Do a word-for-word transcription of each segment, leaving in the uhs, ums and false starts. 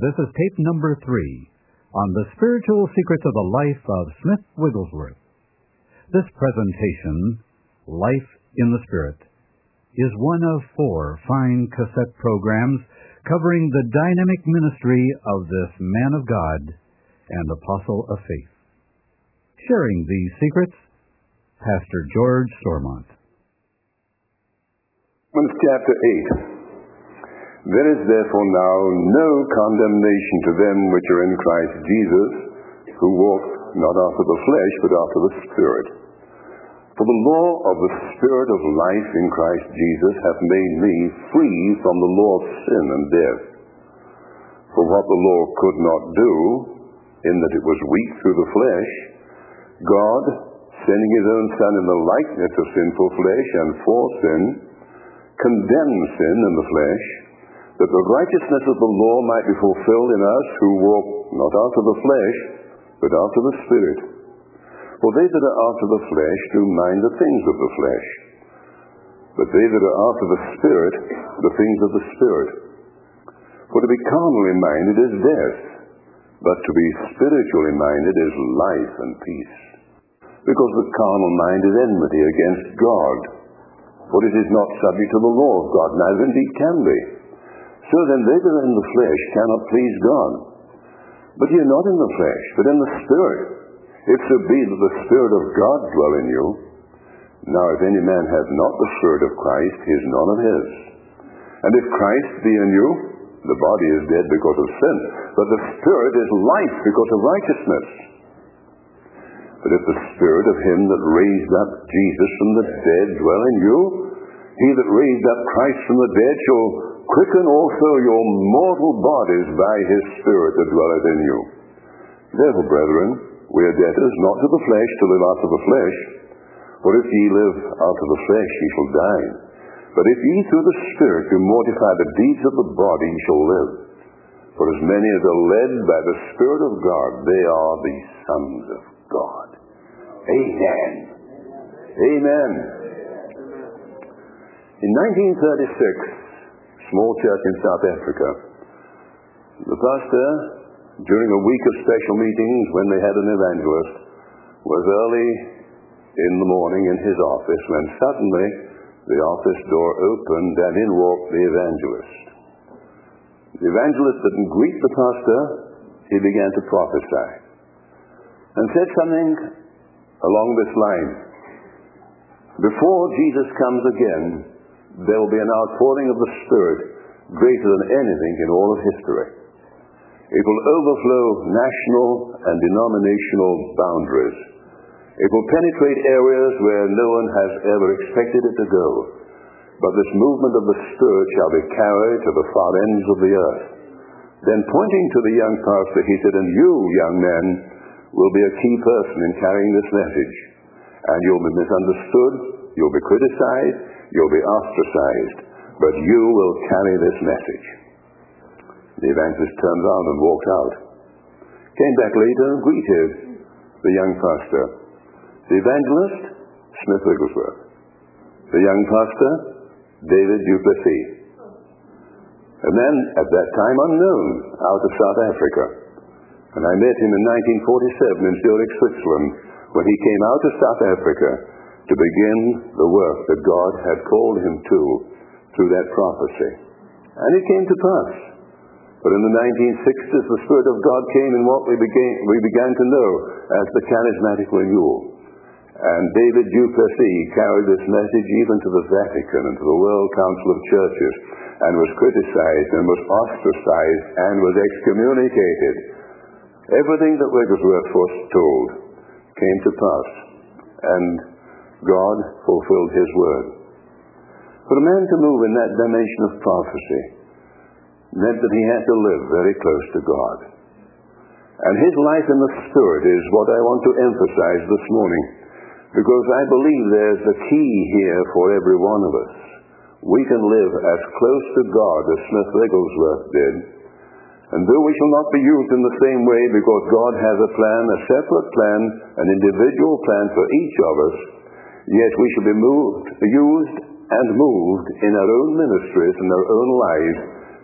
This is tape number three on the spiritual secrets of the life of Smith Wigglesworth. This presentation, Life in the Spirit, is one of four fine cassette programs covering the dynamic ministry of this man of God and apostle of faith. Sharing these secrets, Pastor George Stormont. Romans chapter eight. There is therefore now no condemnation to them which are in Christ Jesus, who walk not after the flesh, but after the Spirit. For the law of the Spirit of life in Christ Jesus hath made me free from the law of sin and death. For what the law could not do, in that it was weak through the flesh, God, sending his own Son in the likeness of sinful flesh and for sin, condemned sin in the flesh, that the righteousness of the law might be fulfilled in us who walk not after the flesh, but after the Spirit. For they that are after the flesh do mind the things of the flesh, but they that are after the Spirit, the things of the Spirit. For to be carnally minded is death, but to be spiritually minded is life and peace. Because the carnal mind is enmity against God, for it is not subject to the law of God, neither indeed can be. So then they that are in the flesh cannot please God. But ye are not in the flesh, but in the Spirit, if so be that the Spirit of God dwell in you. Now if any man have not the Spirit of Christ, he is none of his. And if Christ be in you, the body is dead because of sin, but the Spirit is life because of righteousness. But if the Spirit of him that raised up Jesus from the dead dwell in you, he that raised up Christ from the dead shall quicken also your mortal bodies by his Spirit that dwelleth in you. Therefore, brethren, we are debtors not to the flesh to live after the flesh. For if ye live after the flesh, ye shall die. But if ye through the Spirit do mortify the deeds of the body, ye shall live. For as many as are led by the Spirit of God, they are the sons of God. Amen. Amen. In nineteen thirty-six, small church in South Africa, the pastor, during a week of special meetings when they had an evangelist, was early in the morning in his office when suddenly the office door opened and in walked the evangelist. The evangelist didn't greet the pastor, he began to prophesy and said something along this line: before Jesus comes again, there will be an outpouring of the Spirit greater than anything in all of history. It will overflow national and denominational boundaries. It will penetrate areas where no one has ever expected it to go. But this movement of the Spirit shall be carried to the far ends of the earth. Then pointing to the young pastor, he said, and you, young man, will be a key person in carrying this message. And you'll be misunderstood, you'll be criticized, you'll be ostracized, but you will carry this message. The evangelist turned around and walked out. Came back later and greeted the young pastor. The evangelist, Smith Wigglesworth. The young pastor, David du Plessis. A man at that time unknown out of South Africa. And I met him in nineteen forty-seven in Zurich, Switzerland, when he came out of South Africa to begin the work that God had called him to through that prophecy. And it came to pass. But in the nineteen sixties, the Spirit of God came in what we began, we began to know as the charismatic renewal. And David du Plessis carried this message even to the Vatican and to the World Council of Churches, and was criticized and was ostracized and was excommunicated. Everything that Wigglesworth foretold came to pass, and God fulfilled his word. For a man to move in that dimension of prophecy meant that he had to live very close to God. And his life in the Spirit is what I want to emphasize this morning, because I believe there's a key here for every one of us. We can live as close to God as Smith Wigglesworth did, and though we shall not be used in the same way, because God has a plan, a separate plan, an individual plan for each of us, yet we shall be moved, used and moved in our own ministries and our own lives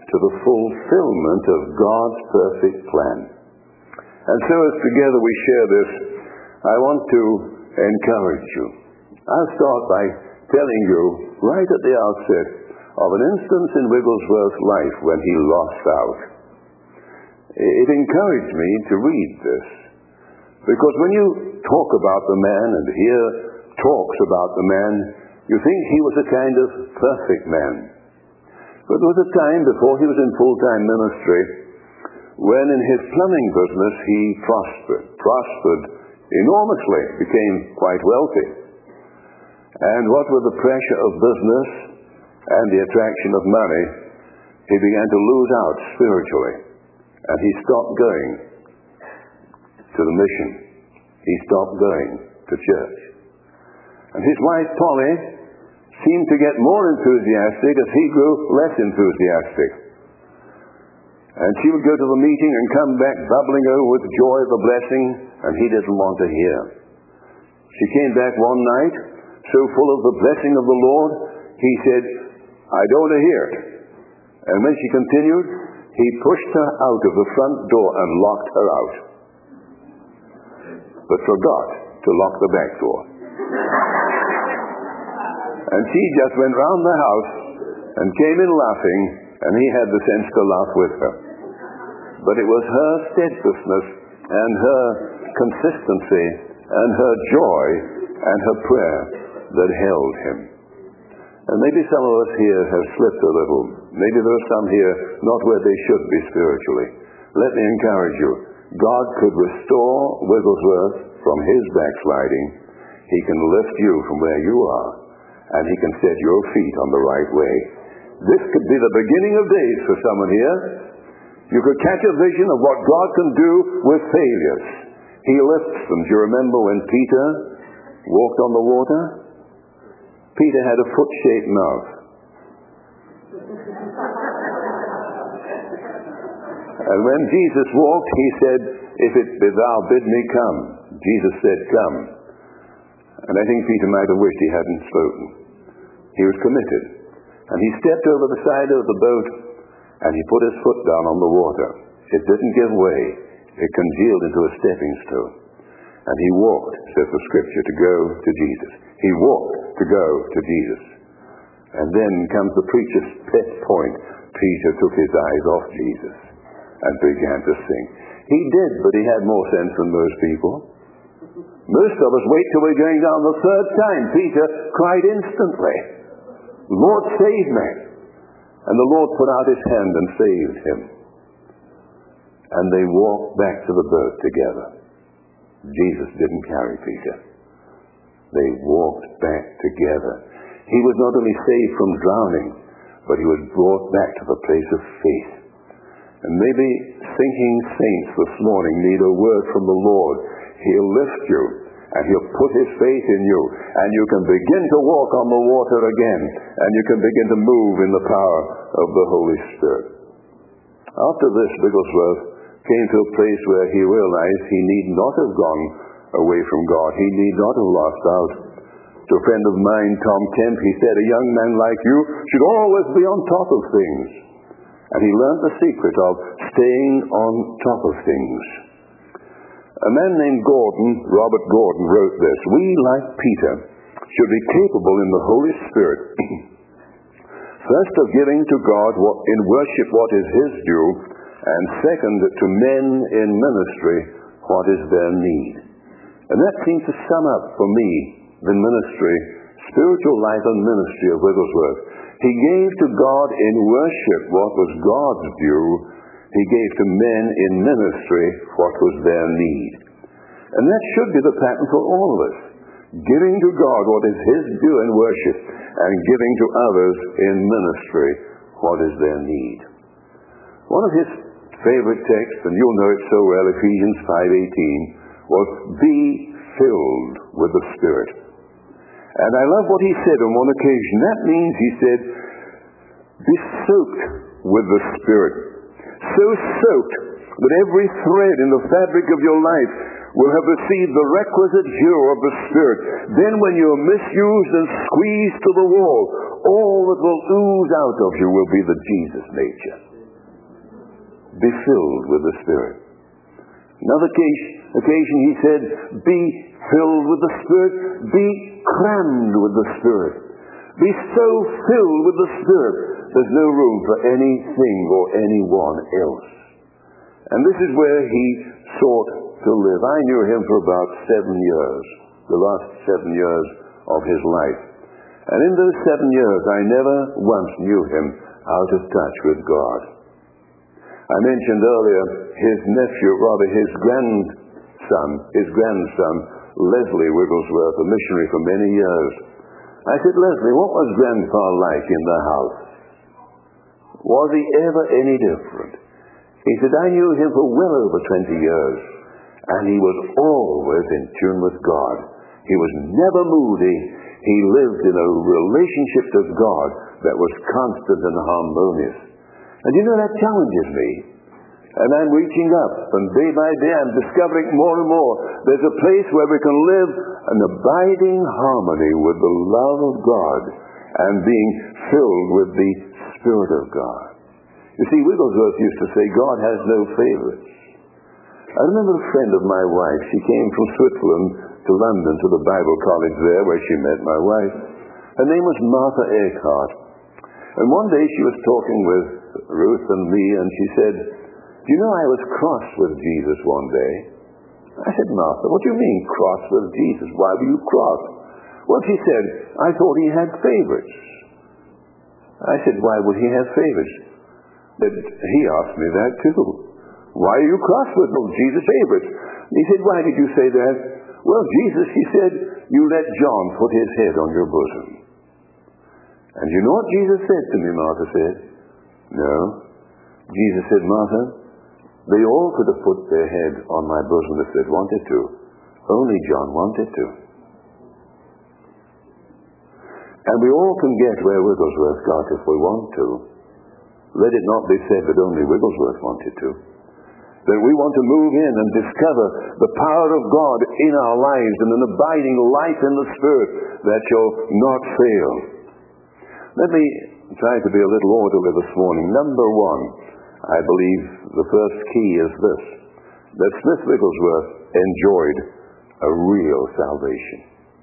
to the fulfillment of God's perfect plan. And so as together we share this, I want to encourage you. I'll start by telling you right at the outset of an instance in Wigglesworth's life when he lost out. It encouraged me to read this, because when you talk about the man and hear talks about the man, you think he was a kind of perfect man. But there was a time before he was in full-time ministry when in his plumbing business he prospered, prospered enormously, became quite wealthy. And what with the pressure of business and the attraction of money, he began to lose out spiritually. And he stopped going to the mission. He stopped going to church. And his wife, Polly, seemed to get more enthusiastic as he grew less enthusiastic. And she would go to the meeting and come back bubbling over with joy of the blessing, and he didn't want to hear. She came back one night, so full of the blessing of the Lord, he said, "I don't want to hear it." And when she continued, he pushed her out of the front door and locked her out, but forgot to lock the back door. And she just went round the house and came in laughing, and he had the sense to laugh with her. But it was her steadfastness and her consistency and her joy and her prayer that held him. And maybe some of us here have slipped a little. Maybe there are some here not where they should be spiritually. Let me encourage you. God could restore Wigglesworth from his backsliding. He can lift you from where you are, and he can set your feet on the right way. This could be the beginning of days for someone here. You could catch a vision of what God can do with failures. He lifts them. Do you remember when Peter walked on the water? Peter had a foot-shaped mouth. And when Jesus walked, he said, "If it be thou, bid me come." Jesus said, "Come." And I think Peter might have wished he hadn't spoken. He was committed. And he stepped over the side of the boat, and he put his foot down on the water. It didn't give way. It congealed into a stepping stone. And he walked, says the scripture, to go to Jesus. He walked to go to Jesus. And then comes the preacher's pet point. Peter took his eyes off Jesus and began to sink. He did, but he had more sense than most people. Most of us wait till we're going down the third time. Peter cried instantly, "Lord, save me." And the Lord put out his hand and saved him. And they walked back to the boat together. Jesus didn't carry Peter. They walked back together. He was not only saved from drowning, but he was brought back to the place of faith. And maybe sinking saints this morning need a word from the Lord. He'll lift you, and he'll put his faith in you, and you can begin to walk on the water again, and you can begin to move in the power of the Holy Spirit. After this, Wigglesworth came to a place where he realized he need not have gone away from God. He need not have lost out. To a friend of mine, Tom Kemp, he said, "A young man like you should always be on top of things." And he learned the secret of staying on top of things. A man named Gordon, Robert Gordon, wrote this: "We, like Peter, should be capable in the Holy Spirit, first of giving to God what, in worship what is his due, and second, to men in ministry what is their need." And that seems to sum up for me the ministry, spiritual life and ministry of Wigglesworth. He gave to God in worship what was God's due. He gave to men in ministry what was their need. And that should be the pattern for all of us. Giving to God what is his due in worship, and giving to others in ministry what is their need. One of his favorite texts, and you'll know it so well, Ephesians five eighteen, was, "Be filled with the Spirit." And I love what he said on one occasion. That means, he said, be soaked with the Spirit. So soaked that every thread in the fabric of your life will have received the requisite hue of the Spirit. Then when you are misused and squeezed to the wall, all that will ooze out of you will be the Jesus nature. be filled with the Spirit. Another occasion he said, be filled with the Spirit, be crammed with the Spirit. Be so filled with the Spirit, there's no room for anything or anyone else. And this is where he sought to live. I knew him for about seven years, the last seven years of his life. And in those seven years, I never once knew him out of touch with God. I mentioned earlier his nephew, rather his grandson, his grandson, Leslie Wigglesworth, a missionary for many years. I said, Leslie, what was Grandpa like in the house? Was he ever any different? He said, I knew him for well over twenty years, and he was always in tune with God. He was never moody. He lived in a relationship to God that was constant and harmonious. And you know, that challenges me. And I'm reaching up, and day by day I'm discovering more and more there's a place where we can live an abiding harmony with the love of God and being filled with the Spirit of God. You see, Wigglesworth used to say, God has no favorites. I remember a friend of my wife. She came from Switzerland to London, to the Bible college there where she met my wife. Her name was Martha Eckhart. And one day she was talking with Ruth and me, and she said, do you know I was cross with Jesus one day? I said, Martha, what do you mean cross with Jesus? Why were you cross? Well, she said, I thought he had favorites. I said, why would he have favorites? But he asked me that too. Why are you cross with him? Jesus' favorites. He said, why did you say that? Well, Jesus, he said, you let John put his head on your bosom. And you know what Jesus said to me, Martha said? No. Jesus said, Martha, they all could have put their head on my bosom if they'd wanted to. Only John wanted to. And we all can get where Wigglesworth got if we want to. Let it not be said that only Wigglesworth wanted to. That we want to move in and discover the power of God in our lives and an abiding life in the Spirit that shall not fail. Let me try to be a little orderly this morning. Number one, I believe the first key is this, that Smith Wigglesworth enjoyed a real salvation.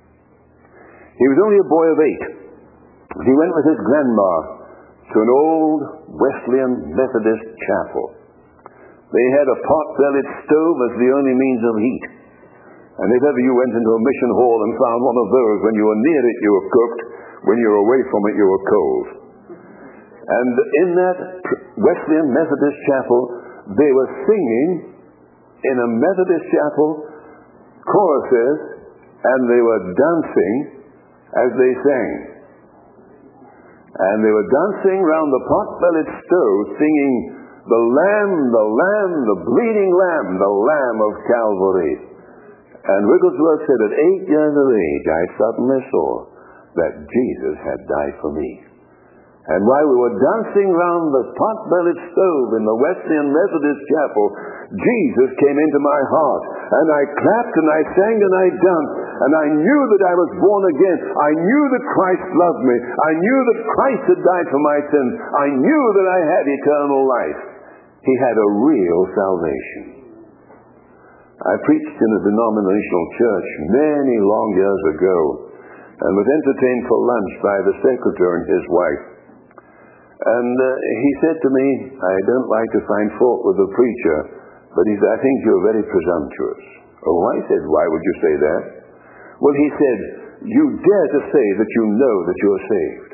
He was only a boy of eight. He went with his grandma to an old Wesleyan Methodist chapel. They had a pot-bellied stove as the only means of heat. And if ever you went into a mission hall and found one of those, when you were near it you were cooked, when you were away from it you were cold. And in that Wesleyan Methodist chapel, they were singing in a Methodist chapel choruses, and they were dancing as they sang. And they were dancing round the pot-bellied stove, singing, the Lamb, the Lamb, the bleeding Lamb, the Lamb of Calvary. And Wigglesworth said, at eight years of age, I suddenly saw that Jesus had died for me. And while we were dancing round the pot-bellied stove in the Wesleyan Methodist chapel, Jesus came into my heart. And I clapped and I sang and I danced. And I knew that I was born again. I knew that Christ loved me. I knew that Christ had died for my sins. I knew that I had eternal life. He had a real salvation. I preached in a denominational church many long years ago and was entertained for lunch by the secretary and his wife. And uh, he said to me, I don't like to find fault with the preacher, but he said, I think you're very presumptuous. Oh, I said, why would you say that? Well, he said, you dare to say that you know that you're saved.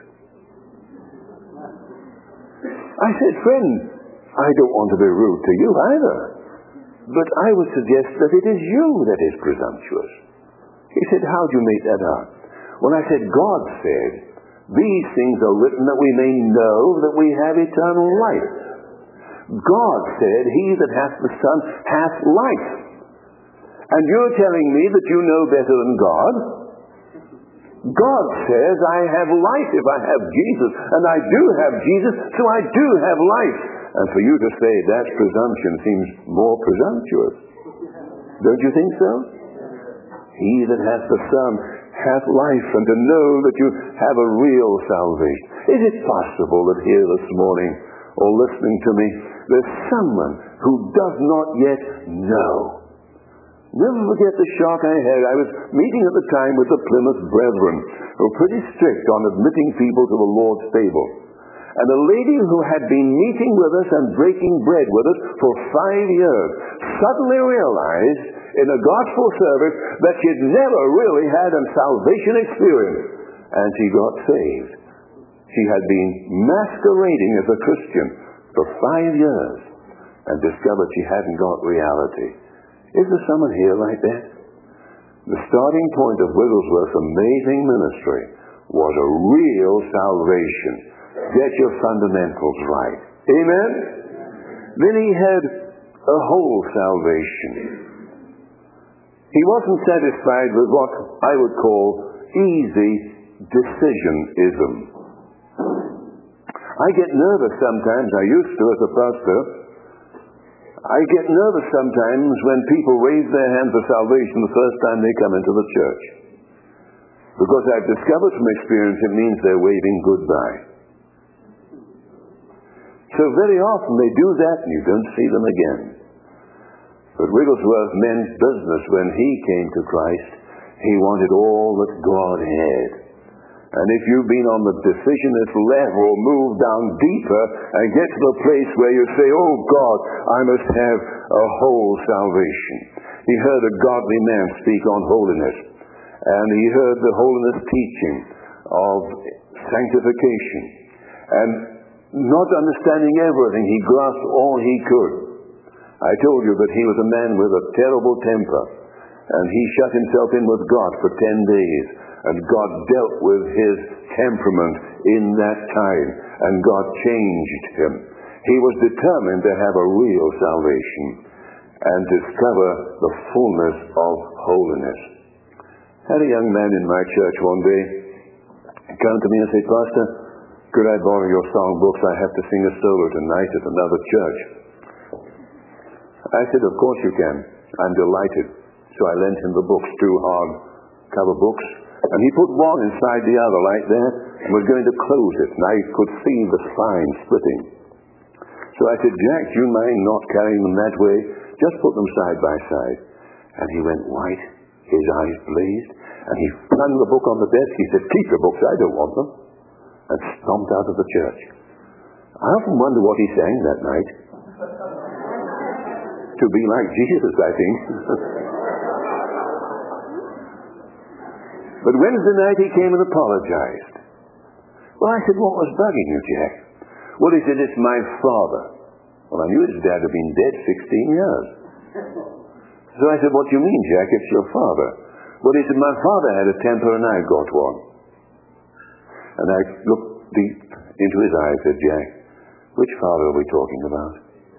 I said, friend, I don't want to be rude to you either, but I would suggest that it is you that is presumptuous. He said, how do you make that up? Well, I said, God said, these things are written that we may know that we have eternal life. God said, he that hath the Son hath life. And you're telling me that you know better than God? God says, I have life if I have Jesus, and I do have Jesus, so I do have life. And for you to say that's presumption seems more presumptuous. Don't you think so? He that hath the Son hath life, and to know that you have a real salvation. Is it possible that here this morning, or listening to me, there's someone who does not yet know. Never forget the shock I had. I was meeting at the time with the Plymouth Brethren, who were pretty strict on admitting people to the Lord's table. And a lady who had been meeting with us and breaking bread with us for five years suddenly realized in a gospel service that she'd never really had a salvation experience. And she got saved. She had been masquerading as a Christian for five years and discovered she hadn't got reality. Is there someone here like that? The starting point of Wigglesworth's amazing ministry was a real salvation. Get your fundamentals right. Amen? Then he had a whole salvation. He wasn't satisfied with what I would call easy decisionism. I get nervous sometimes. I used to as a pastor. I get nervous sometimes when people raise their hand for salvation the first time they come into the church. Because I've discovered from experience it means they're waving goodbye. So very often they do that and you don't see them again. But Wigglesworth meant business when he came to Christ. He wanted all that God had. And if you've been on the decisionist level, move down deeper and get to the place where you say, oh God, I must have a whole salvation. He heard a godly man speak on holiness. And he heard the holiness teaching of sanctification. And not understanding everything, he grasped all he could. I told you that he was a man with a terrible temper. And he shut himself in with God for ten days. And God dealt with his temperament in that time. And God changed him. He was determined to have a real salvation and discover the fullness of holiness. I had a young man in my church one day come to me and say, Pastor, could I borrow your songbooks? I have to sing a solo tonight at another church. I said, of course you can. I'm delighted. So I lent him the books, two hard cover books. And he put one inside the other like that and was going to close it. And I could see the spine splitting. So I said, Jack, do you mind not carrying them that way? Just put them side by side. And he went white. His eyes blazed. And he flung the book on the desk. He said, keep your books, I don't want them. And stomped out of the church. I often wonder what he sang that night. To be like Jesus, I think. But Wednesday night he came and apologized. Well, I said, what was bugging you, Jack? Well, he said, it's my father. Well, I knew his dad had been dead sixteen years. So I said, what do you mean, Jack? It's your father. Well, he said, my father had a temper and I got one. And I looked deep into his eyes and said, Jack, which father are we talking about?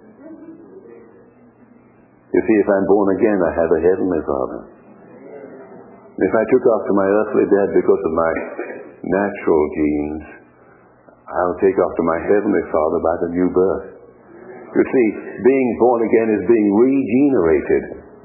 You see, if I'm born again, I have a heavenly father. If I took after my earthly dad because of my natural genes, I'll take after my heavenly father by the new birth. You see, being born again is being regenerated.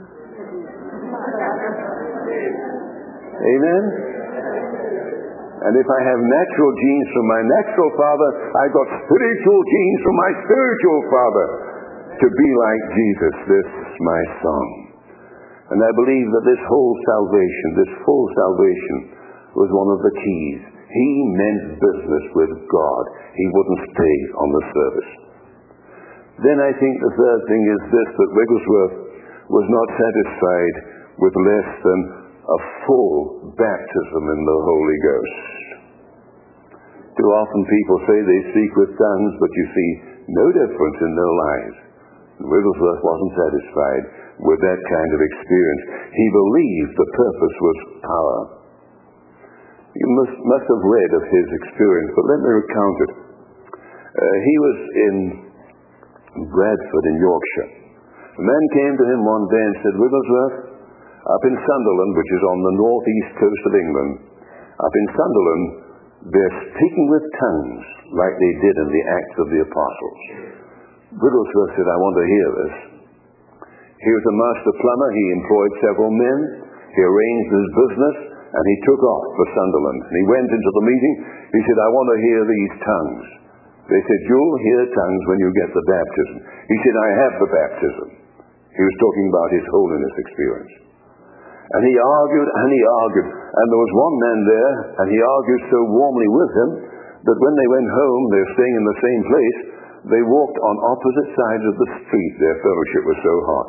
Amen? And if I have natural genes from my natural father, I got spiritual genes from my spiritual father to be like Jesus, this my son. And I believe that this whole salvation, this full salvation, was one of the keys. He meant business with God. He wouldn't stay on the service. Then I think the third thing is this, that Wigglesworth was not satisfied with less than a full baptism in the Holy Ghost. Too often people say they speak with tongues, but you see no difference in their lives. Wigglesworth wasn't satisfied with that kind of experience. He believed the purpose was power. You must, must have read of his experience, but let me recount it. Uh, he was in Bradford in Yorkshire. A man came to him one day and said, Wigglesworth, up in Sunderland, which is on the northeast coast of England, up in Sunderland, they're speaking with tongues like they did in the Acts of the Apostles. Wigglesworth said, I want to hear this. He was a master plumber. He employed several men. He arranged his business, and he took off for Sunderland. And he went into the meeting. He said, I want to hear these tongues. They said, you'll hear tongues when you get the baptism. He said, I have the baptism. He was talking about his holiness experience. And he argued and he argued. And there was one man there, and he argued so warmly with him that when they went home, they were staying in the same place, they walked on opposite sides of the street. Their fellowship was so hot.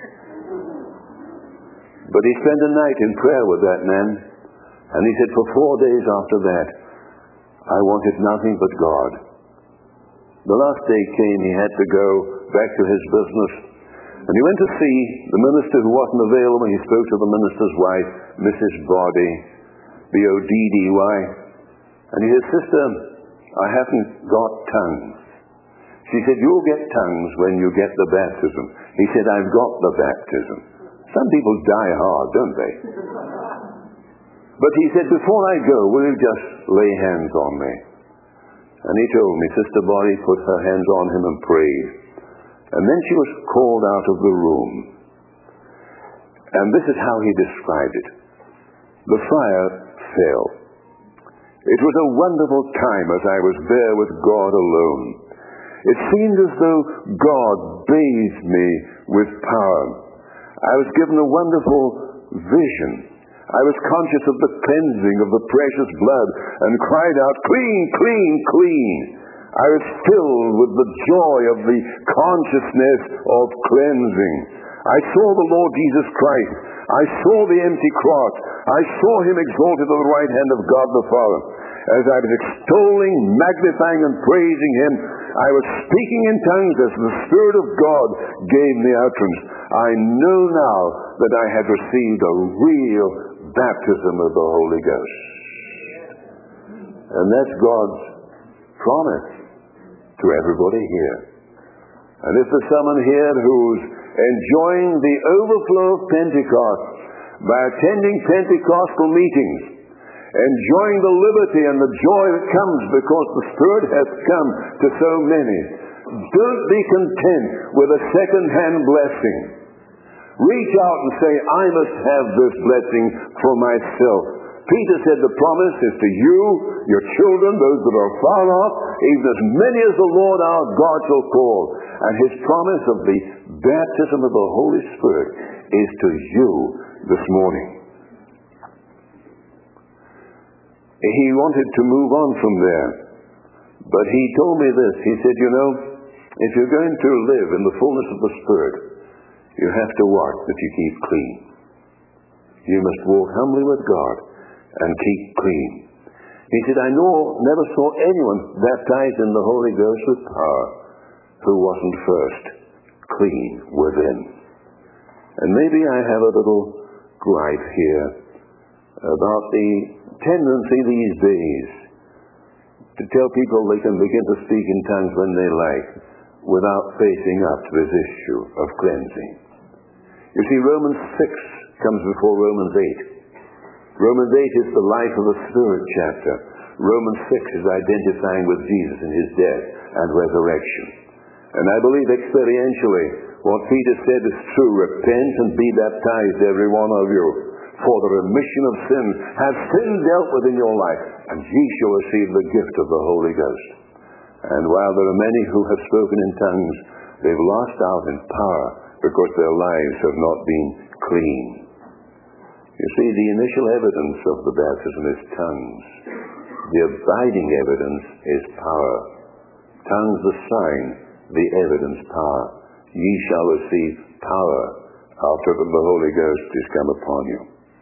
But he spent a night in prayer with that man, and he said, for four days after that, I wanted nothing but God. The last day came, he had to go back to his business, and he went to see the minister who wasn't available. He spoke to the minister's wife, Missus Body, B O D D Y, and he said, sister, I haven't got tongues. She said, you'll get tongues when you get the baptism. He said, I've got the baptism. Some people die hard, don't they? But he said, before I go, will you just lay hands on me? And he told me, Sister Body put her hands on him and prayed. And then she was called out of the room. And this is how he described it. The fire fell. It was a wonderful time as I was there with God alone. It seemed as though God bathed me with power. I was given a wonderful vision. I was conscious of the cleansing of the precious blood and cried out, clean, clean, clean. I was filled with the joy of the consciousness of cleansing. I saw the Lord Jesus Christ. I saw the empty cross. I saw him exalted at the right hand of God the Father. As I was extolling, magnifying, and praising him, I was speaking in tongues as the Spirit of God gave me utterance. I know now that I had received a real baptism of the Holy Ghost. And that's God's promise to everybody here. And if there's someone here who's enjoying the overflow of Pentecost by attending Pentecostal meetings, enjoying the liberty and the joy that comes because the Spirit has come to so many, don't be content with a second-hand blessing. Reach out and say, I must have this blessing for myself. Peter said the promise is to you, your children, those that are far off, even as many as the Lord our God shall call. And his promise of the baptism of the Holy Spirit is to you this morning. He wanted to move on from there. But he told me this. He said, you know, if you're going to live in the fullness of the Spirit, you have to watch that you keep clean. You must walk humbly with God and keep clean. He said, I know, never saw anyone baptized in the Holy Ghost with power who wasn't first clean within. And maybe I have a little gripe here about the tendency these days to tell people they can begin to speak in tongues when they like without facing up to this issue of cleansing. You see, Romans six comes before Romans eight. Romans eight is the life of the Spirit chapter. Romans six is identifying with Jesus in his death and resurrection. And I believe experientially what Peter said is true. Repent and be baptized, every one of you, for the remission of sins. Have sin dealt with in your life, and ye shall receive the gift of the Holy Ghost. And while there are many who have spoken in tongues, they've lost out in power because their lives have not been clean. You see, the initial evidence of the baptism is tongues. The abiding evidence is power. Tongues the sign, the evidence power. Ye shall receive power after the Holy Ghost is come upon you.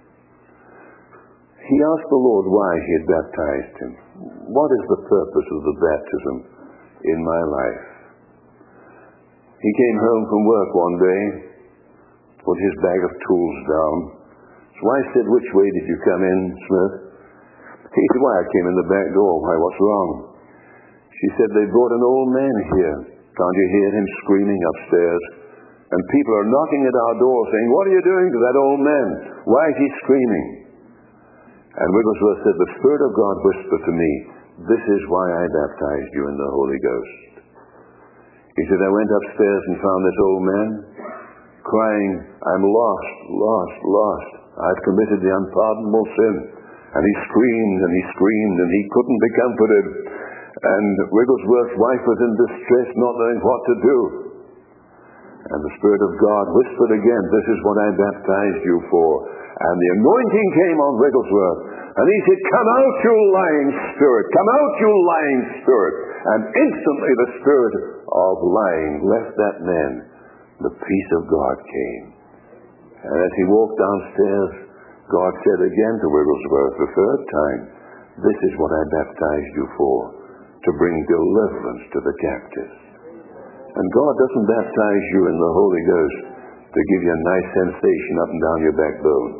He asked the Lord why he had baptized him. What is the purpose of the baptism in my life? He came home from work one day, put his bag of tools down. His wife said, which way did you come in, Smith? He said, why, I came in the back door. Why, what's wrong? She said, they brought an old man here. Can't you hear him screaming upstairs? And people are knocking at our door saying, what are you doing to that old man? Why is he screaming? And Wigglesworth said, the Spirit of God whispered to me, this is why I baptized you in the Holy Ghost. He said, I went upstairs and found this old man crying, I'm lost, lost, lost. I've committed the unpardonable sin. And he screamed and he screamed and he couldn't be comforted. And Wigglesworth's wife was in distress, not knowing what to do. And the Spirit of God whispered again, this is what I baptized you for. And the anointing came on Wigglesworth. And he said, come out, you lying spirit. Come out, you lying spirit. And instantly the spirit of lying left that man. The peace of God came. And as he walked downstairs, God said again to Wigglesworth the third time, this is what I baptized you for, to bring deliverance to the captives. And God doesn't baptize you in the Holy Ghost to give you a nice sensation up and down your backbone.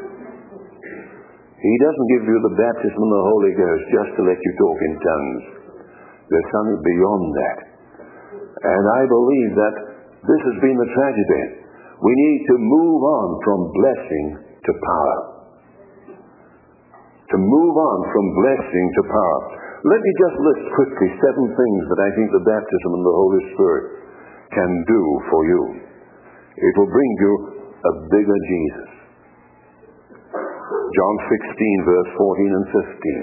He doesn't give you the baptism of the Holy Ghost just to let you talk in tongues. There's something beyond that. And I believe that this has been the tragedy. We need to move on from blessing to power. To move on from blessing to power. Let me just list quickly seven things that I think the baptism of the Holy Spirit can do for you. It will bring you a bigger Jesus. John sixteen, verse fourteen and fifteen.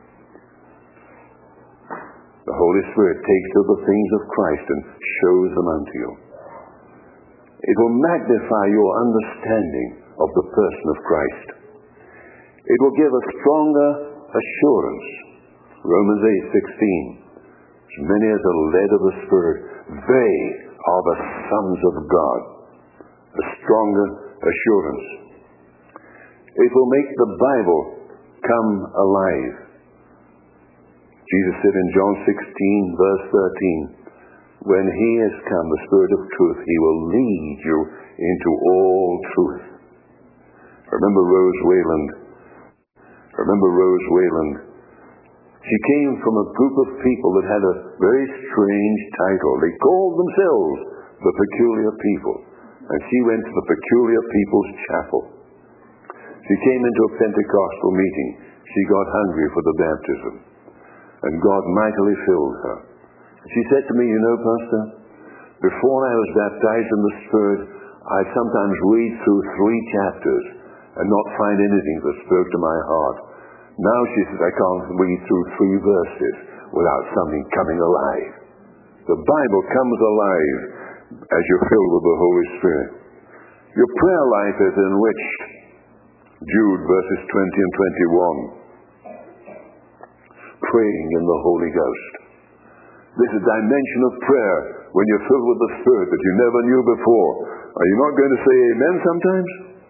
The Holy Spirit takes of the things of Christ and shows them unto you. It will magnify your understanding of the person of Christ. It will give a stronger assurance. Romans eight sixteen. As many as are led of the Spirit, they are the sons of God. A stronger assurance. It will make the Bible come alive. Jesus said in John sixteen, verse thirteen, when he has come, the Spirit of truth, he will lead you into all truth. Remember Rose Wayland. Remember Rose Wayland. She came from a group of people that had a very strange title. They called themselves the Peculiar People. And she went to the Peculiar People's Chapel. She came into a Pentecostal meeting. She got hungry for the baptism. And God mightily filled her. She said to me, you know, Pastor, before I was baptized in the Spirit, I'd sometimes read through three chapters and not find anything that spoke to my heart. Now, she says, I can't read through three verses without something coming alive. The Bible comes alive as you're filled with the Holy Spirit. Your prayer life is enriched. Jude verses twenty and twenty-one. Praying in the Holy Ghost. There's a dimension of prayer when you're filled with the Spirit that you never knew before. Are you not going to say amen sometimes?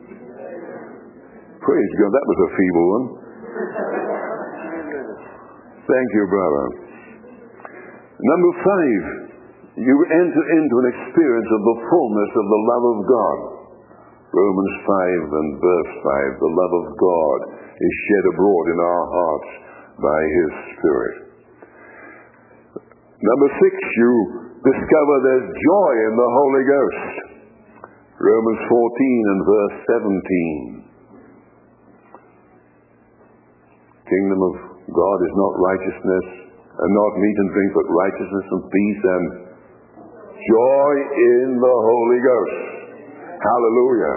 Praise God, that was a feeble one. Thank you, brother. Number five, you enter into an experience of the fullness of the love of God. Romans five and verse five, the love of God is shed abroad in our hearts by His Spirit. Number six, you discover there's joy in the Holy Ghost. Romans fourteen and verse seventeen. Kingdom of God is not righteousness and not meat and drink, but righteousness and peace and joy in the Holy Ghost. Hallelujah.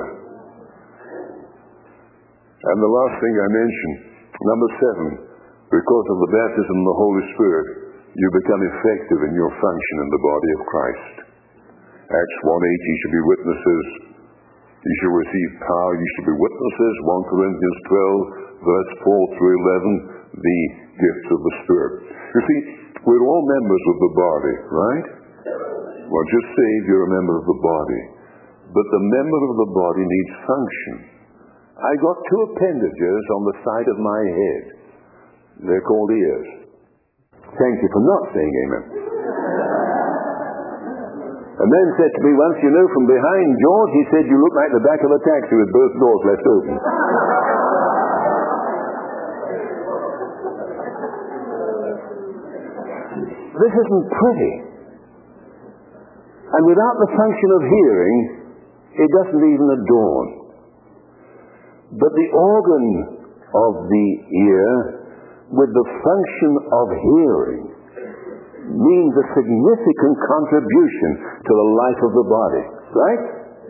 And the last thing I mentioned, number seven, because of the baptism of the Holy Spirit, you become effective in your function in the body of Christ. Acts one eight, ye shall be witnesses. You shall receive power. You shall be witnesses. First Corinthians twelve, verse four through eleven, the gifts of the Spirit. You see, we're all members of the body, right? Once you're saved, you're a member of the body. But the member of the body needs function. I got two appendages on the side of my head. They're called ears. Thank you for not saying amen. A man said to me once, you know, from behind George, he said, you look like the back of a taxi with both doors left open. This isn't pretty. And without the function of hearing, it doesn't even adorn. But the organ of the ear, with the function of hearing, means a significant contribution to the life of the body, right?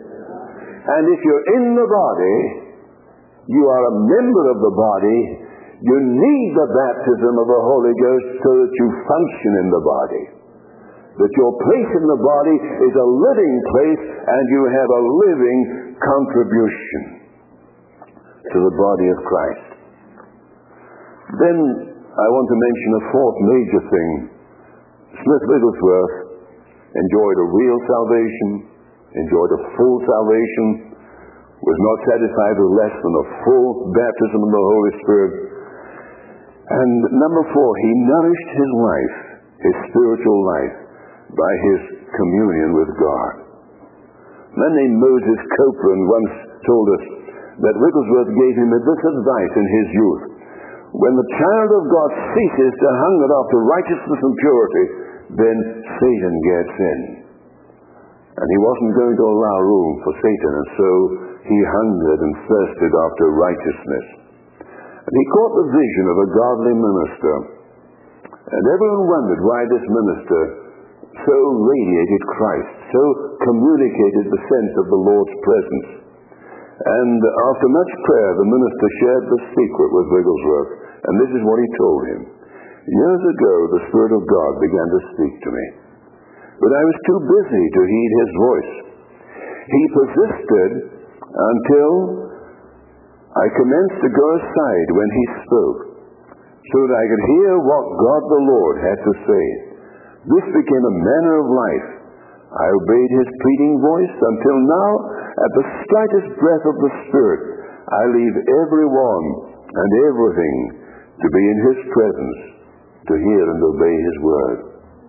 And if you're in the body, you are a member of the body, You need the baptism of the Holy Ghost so that you function in the body. That your place in the body is a living place and you have a living contribution to the body of Christ. Then I want to mention a fourth major thing. Smith Wigglesworth enjoyed a real salvation, enjoyed a full salvation, was not satisfied with less than a full baptism of the Holy Spirit. And number four, he nourished his life, his spiritual life, by his communion with God. A man named Moses Copeland once told us that Wigglesworth gave him this advice in his youth. When the child of God ceases to hunger after righteousness and purity, then Satan gets in. And he wasn't going to allow room for Satan, and so he hungered and thirsted after righteousness. And he caught the vision of a godly minister. And everyone wondered why this minister so radiated Christ, so communicated the sense of the Lord's presence. And after much prayer, the minister shared the secret with Wigglesworth, and this is what he told him. Years ago, the Spirit of God began to speak to me, but I was too busy to heed his voice. He persisted until I commenced to go aside when he spoke, so that I could hear what God the Lord had to say. This became a manner of life. I obeyed his pleading voice until now, at the slightest breath of the Spirit, I leave everyone and everything to be in his presence, to hear and obey his word.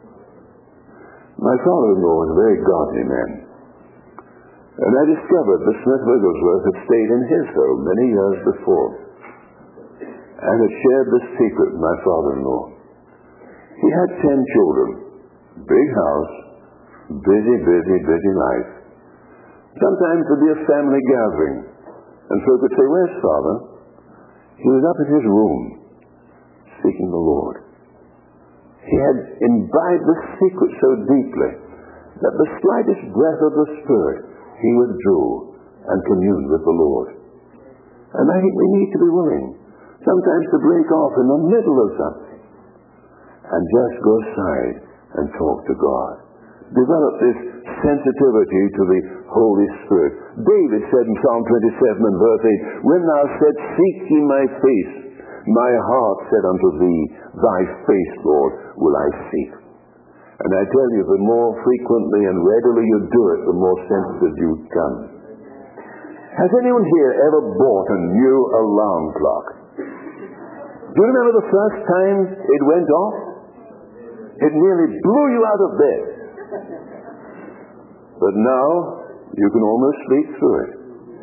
My father-in-law was a very godly man, and I discovered that Smith Wigglesworth had stayed in his home many years before and had shared this secret with my father-in-law. He had ten children, big house, busy, busy, busy life. Sometimes there'd be a family gathering, and so could say, "Where's Father?" He was up in his room, seeking the Lord. He had imbibed the secret so deeply that the slightest breath of the Spirit, he withdrew and communed with the Lord. And I think we need to be willing sometimes to break off in the middle of something and just go aside and talk to God. Develop this sensitivity to the Holy Spirit. David said in Psalm twenty-seven and verse eight, "When thou saidst, seek ye my face, my heart said unto thee, thy face, Lord, will I seek." And I tell you, the more frequently and readily you do it, the more sensitive you become. Has anyone here ever bought a new alarm clock? Do you remember the first time it went off? It nearly blew you out of bed. But now, you can almost sleep through it,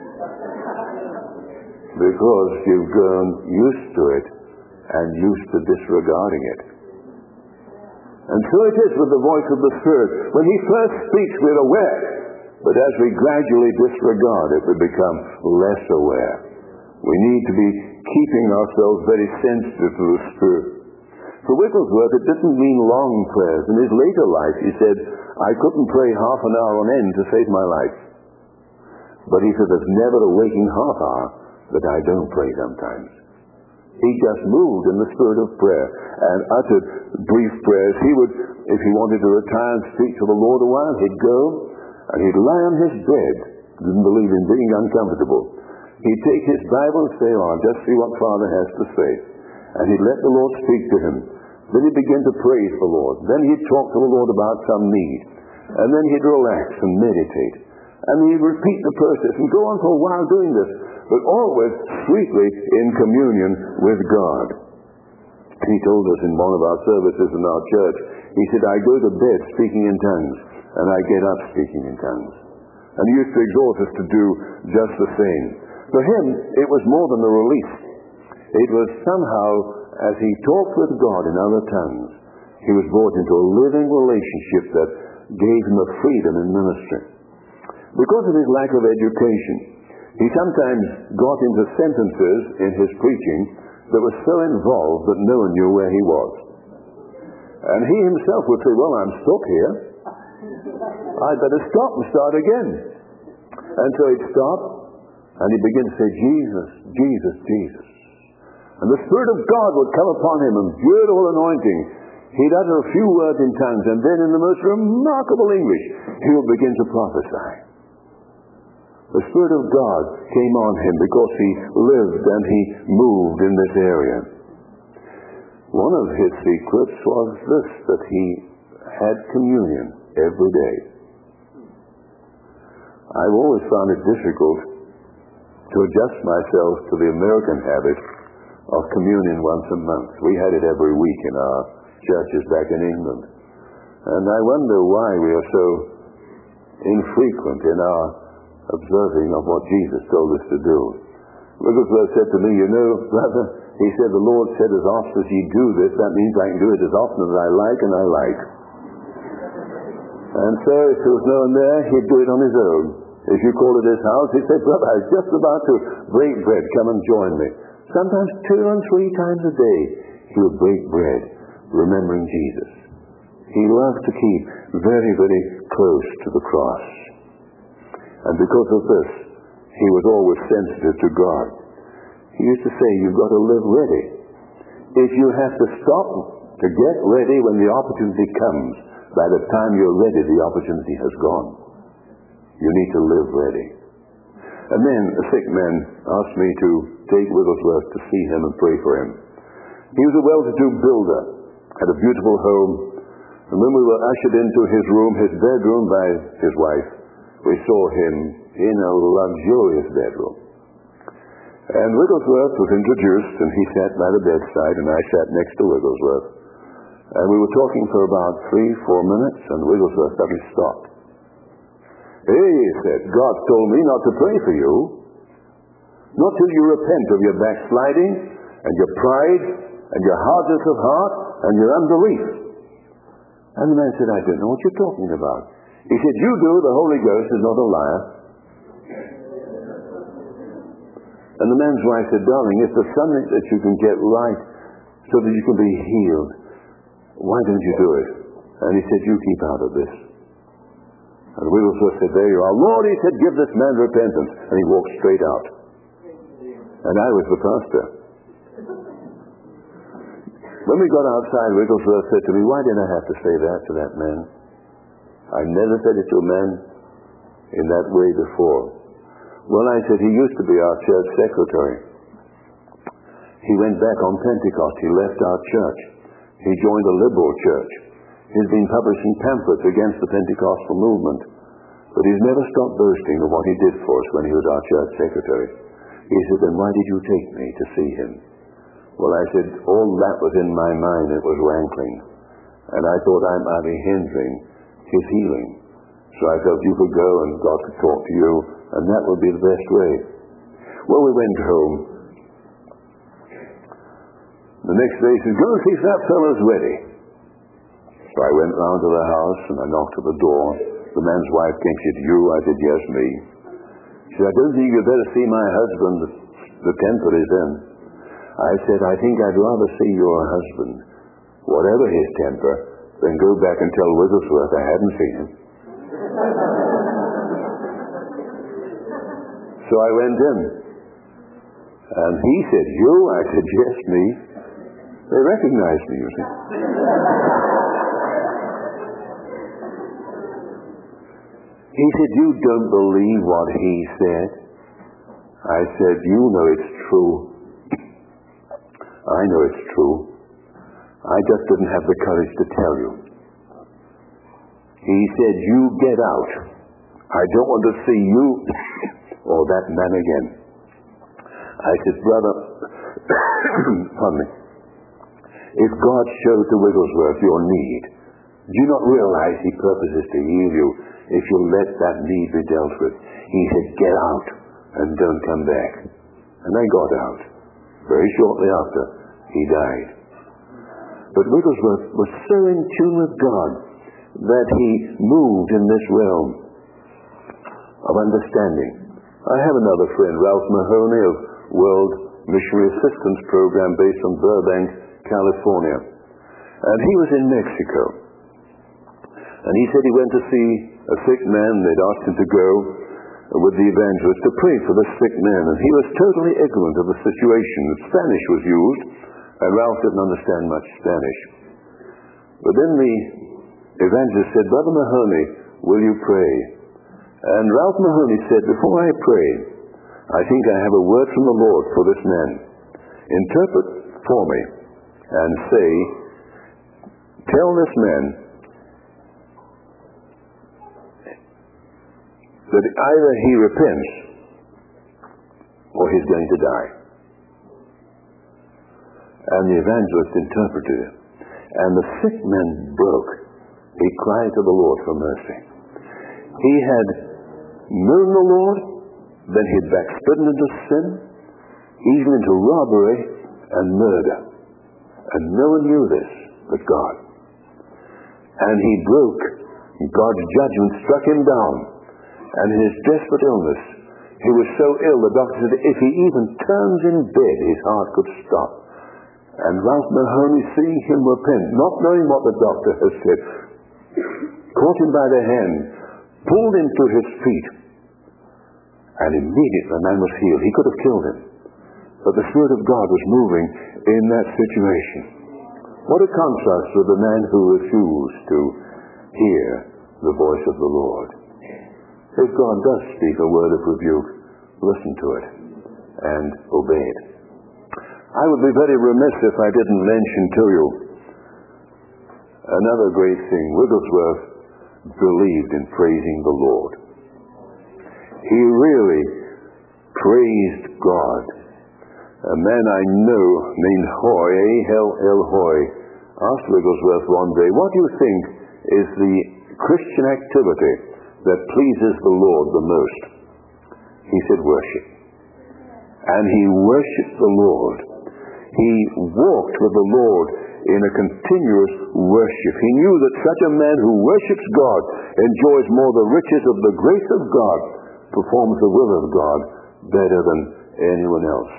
because you've grown used to it and used to disregarding it. And so it is with the voice of the Spirit. When he first speaks, we're aware, but as we gradually disregard it, we become less aware. We need to be keeping ourselves very sensitive to the Spirit. For Wigglesworth, it didn't mean long prayers. In his later life, he said, "I couldn't pray half an hour on end to save my life." But he said, "There's never a waking half hour that I don't pray sometimes." He just moved in the spirit of prayer and uttered brief prayers. He would, if he wanted to retire and speak to the Lord a while, he'd go and he'd lie on his bed. Didn't believe in being uncomfortable. He'd take his Bible and say, "Oh, I'll just see what Father has to say." And he'd let the Lord speak to him. Then he'd begin to praise the Lord. Then he'd talk to the Lord about some need. And then he'd relax and meditate. And he'd repeat the process and go on for a while doing this, but always sweetly in communion with God. He told us in one of our services in our church, he said, "I go to bed speaking in tongues, and I get up speaking in tongues." And he used to exhort us to do just the same. For him, it was more than a release. It was somehow, as he talked with God in other tongues, he was brought into a living relationship that gave him a freedom in ministry. Because of his lack of education, he sometimes got into sentences in his preaching that were so involved that no one knew where he was. And he himself would say, "Well, I'm stuck here. I'd better stop and start again." And so he'd stop, and he'd begin to say, "Jesus, Jesus, Jesus." and the Spirit of God would come upon him and beautiful anointing. He'd utter a few words in tongues, and then in the most remarkable English, he would begin to prophesy. The Spirit of God came on him because he lived and he moved in this area. One of his secrets was this, that he had communion every day. I've always found it difficult to adjust myself to the American habit of communion once a month. We had it every week in our churches back in England. And I wonder why we are so infrequent in our observing of what Jesus told us to do. Wigglesworth said to me, you know, brother, he said, the Lord said, as often as ye do this, that means I can do it as often as I like, and I like. And so if there was no one there, he'd do it on his own. If you called at his house, he'd say, brother, I was just about to break bread, come and join me. Sometimes two and three times a day, he would break bread, remembering Jesus. He loved to keep very, very close to the cross. And because of this, he was always sensitive to God. He used to say, you've got to live ready. If you have to stop to get ready when the opportunity comes, by the time you're ready, the opportunity has gone. You need to live ready. And then a sick man asked me to take Wigglesworth to see him and pray for him. He was a well-to-do builder, had a beautiful home, and when we were ushered into his room, his bedroom by his wife, we saw him in a luxurious bedroom. And Wigglesworth was introduced, and he sat by the bedside, and I sat next to Wigglesworth. And we were talking for about three, four minutes, and Wigglesworth suddenly stopped. Hey, he said, God told me not to pray for you. Not till you repent of your backsliding, and your pride, and your hardness of heart, and your unbelief. And the man said, I don't know what you're talking about. He said, you do, the Holy Ghost is not a liar. And the man's wife said, darling, if there's something that you can get right so that you can be healed, why don't you do it? And he said, you keep out of this. And Wigglesworth said, there you are. Lord, he said, give this man repentance. And he walked straight out. And I was the pastor. When we got outside, Wigglesworth said to me, why did I have to say that to that man? I never said it to a man in that way before. Well, I said, he used to be our church secretary. He went back on Pentecost. He left our church. He joined a liberal church. He's been publishing pamphlets against the Pentecostal movement. But he's never stopped boasting of what he did for us when he was our church secretary. He said, then why did you take me to see him? Well, I said, all that was in my mind. It was rankling. And I thought I might be hindering his healing. So I felt you could go and God could talk to you, and that would be the best way. Well, we went home. The next day he said, go and see if that fellow's ready. So I went round to the house and I knocked at the door. The man's wife came. She said, you? I said, yes, me. She said, I don't think you'd better see my husband. The temper is in. I said, I think I'd rather see your husband, whatever his temper, than go back and tell Wigglesworth I hadn't seen him. So I went in. And he said, you? I said, yes, me. They recognized me, you see. He said, you don't believe what he said? I said, you know it's true. I know it's true. I just didn't have the courage to tell you. He said, you get out. I don't want to see you or that man again. I said, brother, pardon me, if God showed to Wigglesworth your need, do you not realize he purposes to heal you if you let that need be dealt with? He said, get out and don't come back. And I got out. Very shortly after, he died. But Wigglesworth was so in tune with God that he moved in this realm of understanding. I have another friend, Ralph Mahoney of World Missionary Assistance Program based in Burbank, California. And he was in Mexico. And he said he went to see a sick man. They'd asked him to go. with the evangelist to pray for the sick man, and he was totally ignorant of the situation. Spanish was used, and Ralph didn't understand much Spanish. But then the evangelist said, "Brother Mahoney, will you pray?" And Ralph Mahoney said, "Before I pray, I think I have a word from the Lord for this man. Interpret for me and say, tell this man that either he repents or he's going to die." And the evangelist interpreted it. And the sick man broke. He cried to the Lord for mercy. He had known the Lord, then he had backslidden into sin, even into robbery and murder. And no one knew this but God. And he broke. God's judgment struck him down. And in his desperate illness, he was so ill, the doctor said if he even turns in bed, his heart could stop. And Ralph Mahoney, seeing him repent, not knowing what the doctor has said, caught him by the hand, pulled him to his feet, and immediately the man was healed. He could have killed him, but the Spirit of God was moving in that situation. What a contrast with the man who refused to hear the voice of the Lord. If God does speak a word of rebuke, listen to it and obey it. I would be very remiss if I didn't mention to you another great thing. Wigglesworth believed in praising the Lord. He really praised God. A man I know named Hoy, A L L Hoy, asked Wigglesworth one day, "What do you think is the Christian activity that pleases the Lord the most?" He said, "Worship." And he worshiped the Lord. He walked with the Lord in a continuous worship. He knew that such a man who worships God enjoys more the riches of the grace of God, performs the will of God better than anyone else.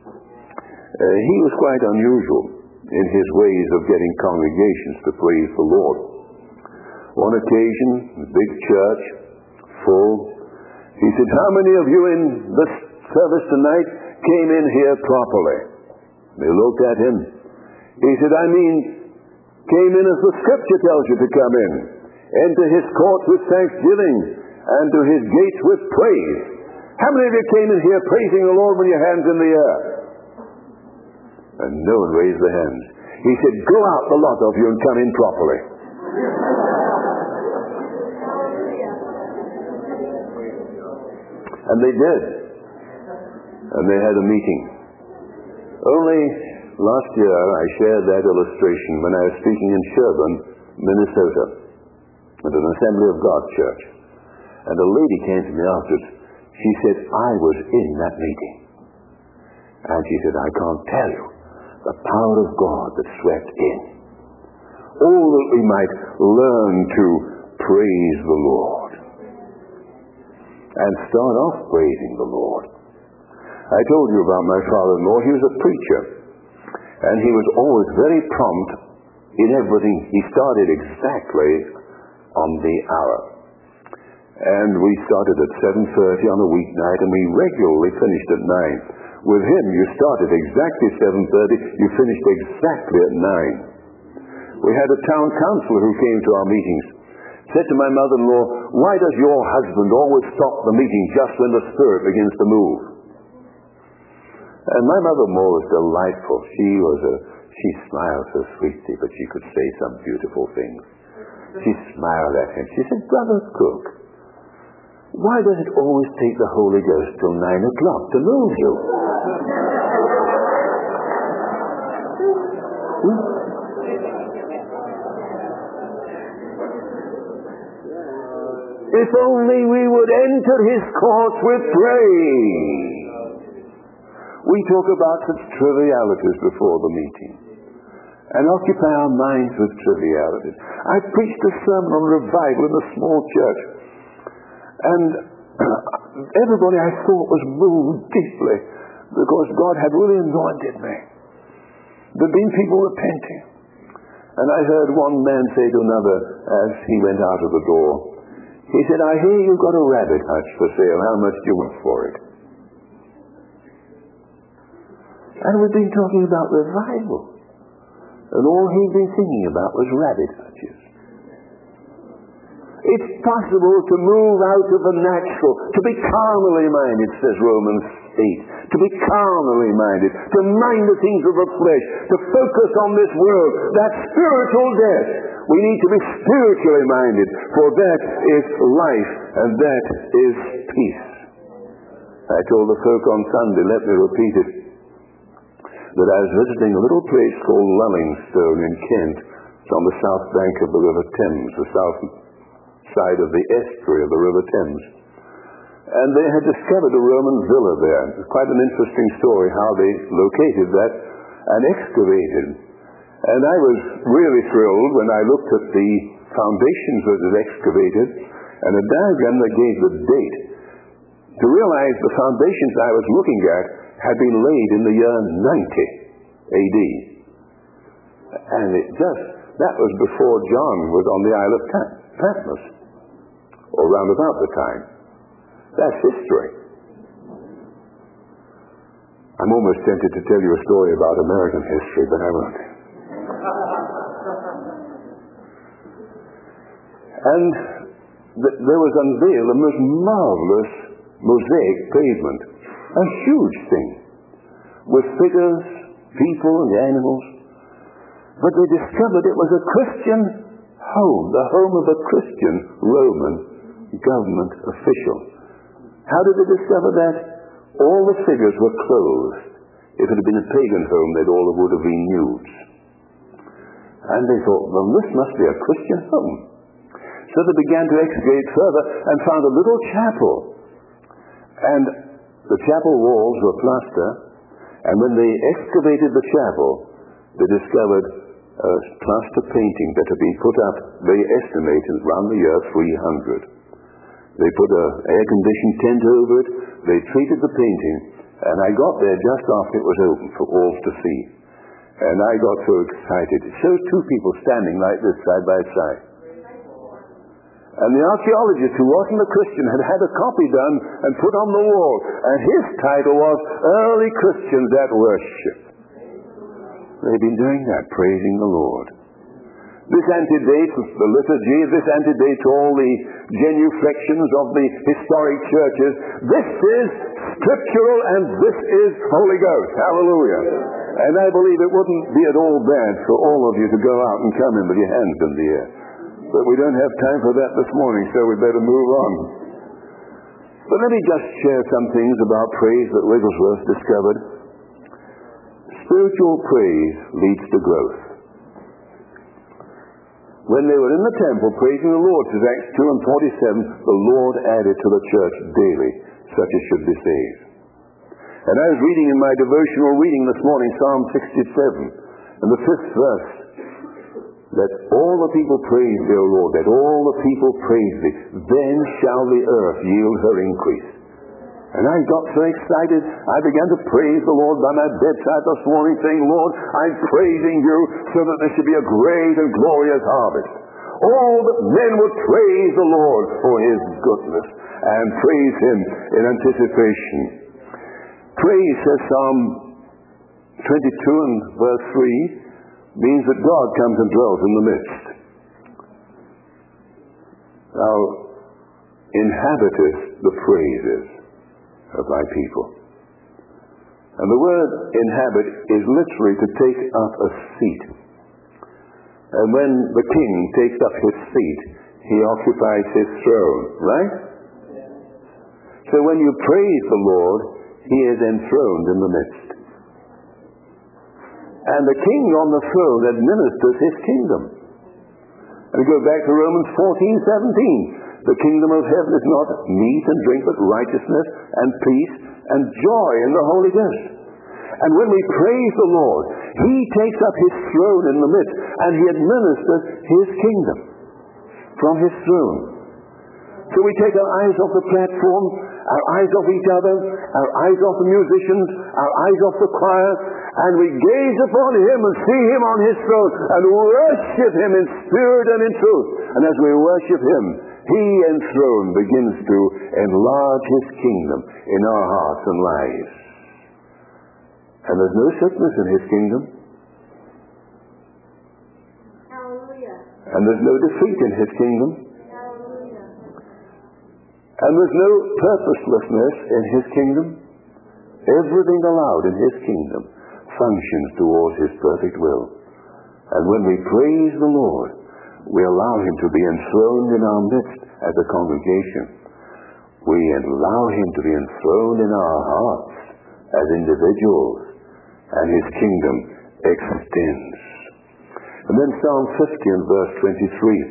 Uh, he was quite unusual in his ways of getting congregations to praise the Lord. One occasion, a big church, full, he said, "How many of you in this service tonight came in here properly?" They looked at him. He said, "I mean, came in as the Scripture tells you to come in. Enter his courts with thanksgiving and to his gates with praise." How many of you came in here praising the Lord with your hands in the air? And no one raised their hands. He said, "Go out, the lot of you, and come in properly." And they did. And they had a meeting. Only last year I shared that illustration when I was speaking in Sherburne, Minnesota, at an Assembly of God church. And a lady came to me afterwards. She said, "I was in that meeting." And she said, "I can't tell you the power of God that swept in. Oh, that we might learn to praise the Lord. And start off praising the Lord." I told you about my father-in-law. He was a preacher. And he was always very prompt in everything. He started exactly on the hour. And we started at seven thirty on a weeknight, and we regularly finished at nine. With him, you started exactly seven thirty, you finished exactly at nine. We had a town councilor who came to our meetings. Said to my mother-in-law, "Why does your husband always stop the meeting just when the Spirit begins to move?" And my mother-in-law was delightful. She was a, she smiled so sweetly, but she could say some beautiful things. She smiled at him. She said, "Brother Cook, why does it always take the Holy Ghost till nine o'clock to move you?" Hmm? If only we would enter his courts with praise. We talk about such trivialities before the meeting and occupy our minds with trivialities. I preached a sermon on revival in a small church, and everybody I thought was moved deeply because God had really anointed me. There had been people repenting. And I heard one man say to another as he went out of the door, He said, I hear you've got a rabbit hutch for sale. How much do you want for it? And we've been talking about revival. And all he'd been thinking about was rabbit hutches. It's possible to move out of the natural, to be carnally minded, says Romans eight. To be carnally minded, to mind the things of the flesh, to focus on this world. That's spiritual death. We need to be spiritually minded, for that is life, and that is peace. I told the folk on Sunday, let me repeat it, that I was visiting a little place called Lullingstone in Kent. It's on the south bank of the River Thames, the south side of the estuary of the River Thames. And they had discovered a Roman villa there. It's quite an interesting story how they located that and excavated. And I was really thrilled when I looked at the foundations that was excavated and a diagram that gave the date, to realize the foundations I was looking at had been laid in the year ninety A D. And it just, that was before John was on the Isle of Patmos, or round about the time. That's history. I'm almost tempted to tell you a story about American history, but I won't. And th- there was unveiled a most marvelous mosaic pavement, a huge thing, with figures, people and animals. But they discovered it was a Christian home, the home of a Christian Roman government official. How did they discover that? All the figures were clothed. If it had been a pagan home, they'd all would have been nudes. And they thought, well, this must be a Christian home. So they began to excavate further and found a little chapel. And the chapel walls were plaster. And when they excavated the chapel, they discovered a plaster painting that had been put up, they estimated, around the year three hundred. They put an air-conditioned tent over it. They treated the painting. And I got there just after it was open for all to see. And I got so excited. It shows two people standing like this side by side. And the archaeologist, who wasn't a Christian, had had a copy done and put on the wall. And his title was Early Christians at Worship. They've been doing that, praising the Lord. This antedates the liturgy, this antedates all the genuflections of the historic churches. This is scriptural and this is Holy Ghost. Hallelujah. And I believe it wouldn't be at all bad for all of you to go out and come in with your hands in the air. But we don't have time for that this morning, so we better move on. But let me just share some things about praise that Wigglesworth discovered. Spiritual praise leads to growth. When they were in the temple praising the Lord, says Acts two and forty-seven, the Lord added to the church daily such as should be saved. And I was reading in my devotional reading this morning, Psalm sixty-seven, and the fifth verse, let all the people praise thee, O Lord, let all the people praise thee, then shall the earth yield her increase. And I got so excited, I began to praise the Lord by my bedside this morning, saying, Lord, I'm praising you so that there should be a great and glorious harvest. All that men would praise the Lord for his goodness and praise him in anticipation. Praise, says Psalm twenty-two and verse three, means that God comes and dwells in the midst. Thou inhabitest the praises of thy people. And the word inhabit is literally to take up a seat. And when the king takes up his seat, he occupies his throne, right? So when you praise the Lord, he is enthroned in the midst. And the king on the throne administers his kingdom. And we go back to Romans fourteen seventeen. The kingdom of heaven is not meat and drink, but righteousness and peace and joy in the Holy Ghost. And when we praise the Lord, he takes up his throne in the midst, and he administers his kingdom from his throne. So we take our eyes off the platform, our eyes off each other, our eyes off the musicians, our eyes off the choir, and we gaze upon him and see him on his throne and worship him in spirit and in truth. And as we worship him, He enthroned begins to enlarge His kingdom in our hearts and lives. And there's no sickness in His kingdom. Hallelujah. And there's no defeat in His kingdom. Hallelujah. And there's no purposelessness in His kingdom. Everything allowed in His kingdom functions towards His perfect will. And when we praise the Lord, we allow Him to be enthroned in our midst as a congregation. We allow Him to be enthroned in our hearts as individuals, and His kingdom extends. And then Psalm fifty and verse twenty-three.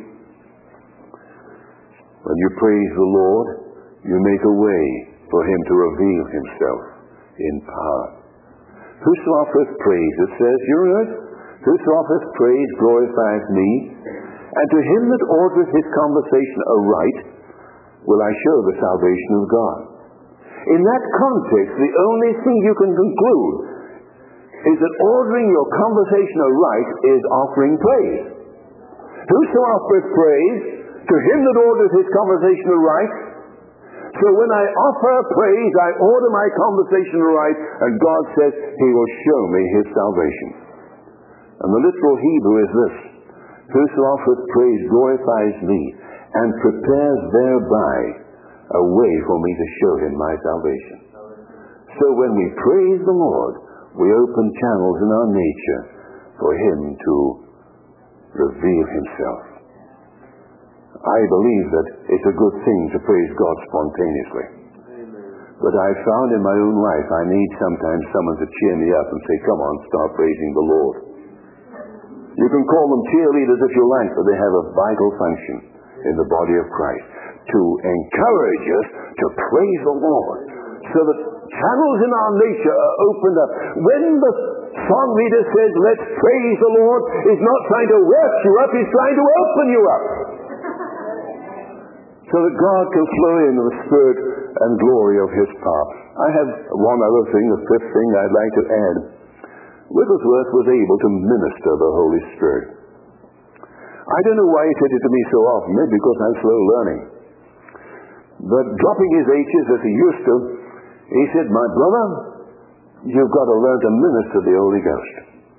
When you praise the Lord, you make a way for Him to reveal Himself in power. Whoso offereth praise, it says, you heard? Whoso offereth praise glorifies me, and to him that ordereth his conversation aright will I show the salvation of God. In that context, the only thing you can conclude is that ordering your conversation aright is offering praise. Whoso offereth praise, to him that ordereth his conversation aright. So when I offer praise, I order my conversation aright, and God says He will show me His salvation. And the literal Hebrew is this: whoso offereth praise glorifies me, and prepares thereby a way for me to show him my salvation. So when we praise the Lord, we open channels in our nature for Him to reveal Himself. I believe that it's a good thing to praise God spontaneously. But I found in my own life I need sometimes someone to cheer me up and say, come on, start praising the Lord. You can call them cheerleaders if you like, but they have a vital function in the body of Christ to encourage us to praise the Lord, so that channels in our nature are opened up. When the song leader says, let's praise the Lord, he's not trying to work you up, he's trying to open you up, so that God can flow in the Spirit and glory of His power. I have one other thing, the fifth thing I'd like to add. Wigglesworth was able to minister the Holy Spirit. I don't know why he said it to me so often, maybe because I'm slow learning. But dropping his H's as he used to, he said, my brother, you've got to learn to minister the Holy Ghost.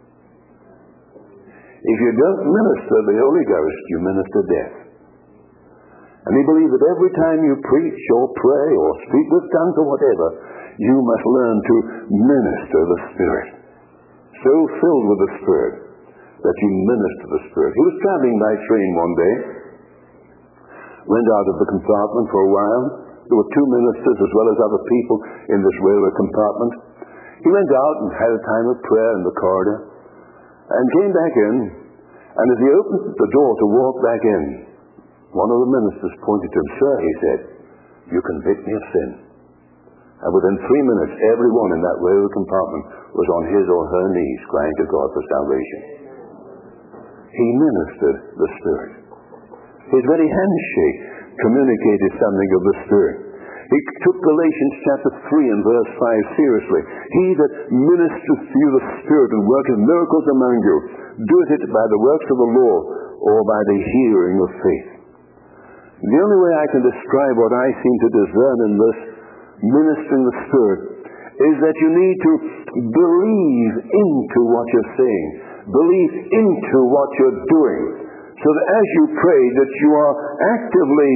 If you don't minister the Holy Ghost, you minister death. And he believed that every time you preach or pray or speak with tongues or whatever, you must learn to minister the Spirit. So filled with the Spirit that you minister the Spirit. He was traveling by train one day, went out of the compartment for a while. There were two ministers as well as other people in this railway compartment. He went out and had a time of prayer in the corridor and came back in, and as he opened the door to walk back in, one of the ministers pointed to him. Sir, he said, you convict me of sin. And within three minutes, everyone in that railway compartment was on his or her knees crying to God for salvation. He ministered the Spirit. His very handshake communicated something of the Spirit. He took Galatians chapter three and verse five seriously. He that ministereth to you the Spirit and worketh miracles among you, doeth it by the works of the law or by the hearing of faith. The only way I can describe what I seem to discern in this ministering the Spirit is that you need to believe into what you're saying, believe into what you're doing, so that as you pray that you are actively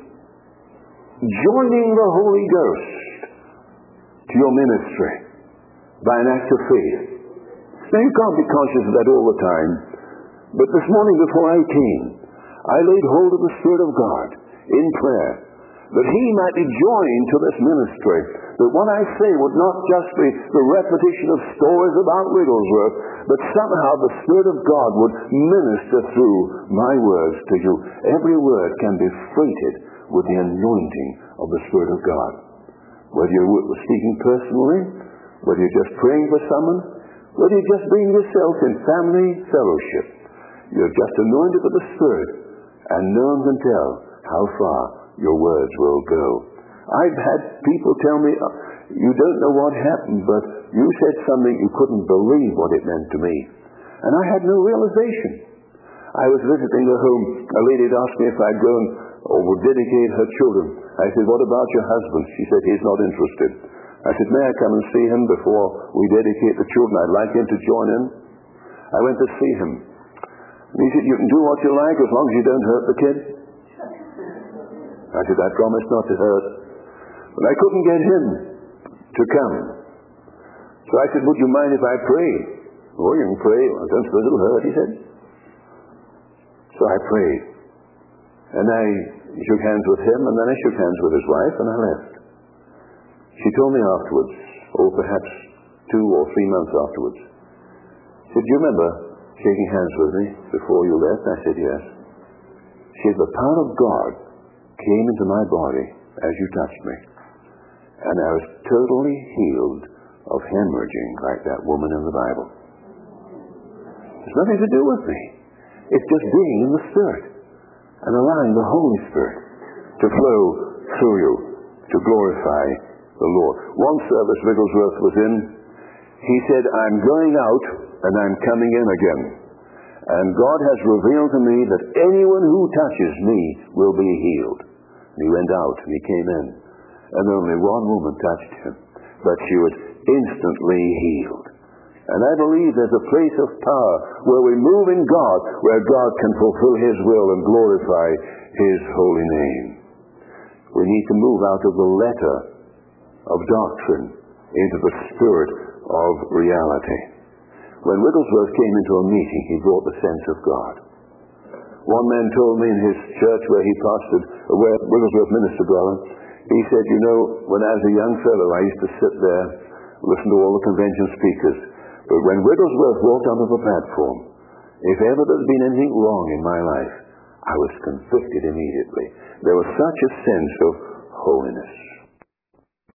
joining the Holy Ghost to your ministry by an act of faith. Now you can't be conscious of that all the time, but this morning before I came, I laid hold of the Spirit of God in prayer, that He might be joined to this ministry, that what I say would not just be the repetition of stories about Wigglesworth, but somehow the Spirit of God would minister through my words to you. Every word can be freighted with the anointing of the Spirit of God. Whether you're speaking personally, whether you're just praying for someone, whether you're just being yourself in family fellowship, you're just anointed with the Spirit, and no one can tell how far your words will go. I've had people tell me, you don't know what happened, but you said something you couldn't believe what it meant to me. And I had no realization. I was visiting a home. A lady had asked me if I'd go and or would dedicate her children. I said, what about your husband? She said, he's not interested. I said, may I come and see him before we dedicate the children? I'd like him to join in. I went to see him. And he said, you can do what you like as long as you don't hurt the kid. I said, I promise not to hurt. But I couldn't get him to come. So I said, would you mind if I pray? Oh, you can pray. I don't suppose it'll hurt, he said. So I prayed. And I shook hands with him, and then I shook hands with his wife, and I left. She told me afterwards, or perhaps two or three months afterwards, she said, do you remember shaking hands with me before you left? I said, yes. She said, the power of God came into my body as you touched me. And I was totally healed of hemorrhaging like that woman in the Bible. There's nothing to do with me. It's just being in the Spirit and allowing the Holy Spirit to flow through you to glorify the Lord. One service Wigglesworth was in, he said, I'm going out and I'm coming in again. And God has revealed to me that anyone who touches me will be healed. And he went out and he came in. And only one woman touched him. But she was instantly healed. And I believe there's a place of power where we move in God, where God can fulfill His will and glorify His holy name. We need to move out of the letter of doctrine into the spirit of reality. When Wigglesworth came into a meeting, he brought the sense of God. One man told me in his church where he pastored, where Wigglesworth ministered, brother, he said, you know, when I was a young fellow, I used to sit there, listen to all the convention speakers. But when Wigglesworth walked onto the platform, if ever there'd been anything wrong in my life, I was convicted immediately. There was such a sense of holiness.